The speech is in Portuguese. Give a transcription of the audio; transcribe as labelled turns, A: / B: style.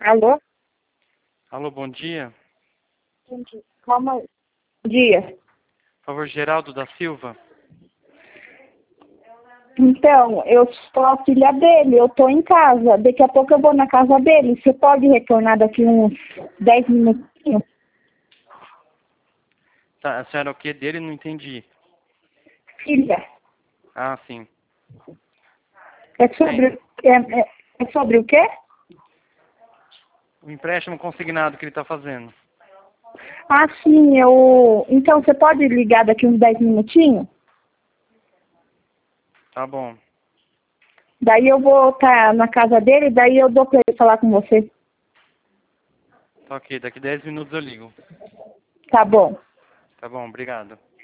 A: Alô?
B: Alô, bom dia.
A: Calma aí. Bom dia.
B: Por favor, Geraldo da Silva.
A: Então, eu sou a filha dele, eu tô em casa. Daqui a pouco eu vou na casa dele. Você pode retornar daqui uns 10 minutinhos?
B: Tá, a senhora é o que dele? Não entendi.
A: Filha,
B: Ah, sim.
A: é sobre, é sobre o quê?
B: O empréstimo consignado que ele está fazendo.
A: Ah, sim, eu... Então, você pode ligar daqui uns 10 minutinhos?
B: Tá bom.
A: Daí eu vou estar na casa dele, daí eu dou pra ele falar com você.
B: Tá ok, daqui 10 minutos eu ligo.
A: Tá bom.
B: Tá bom, obrigado.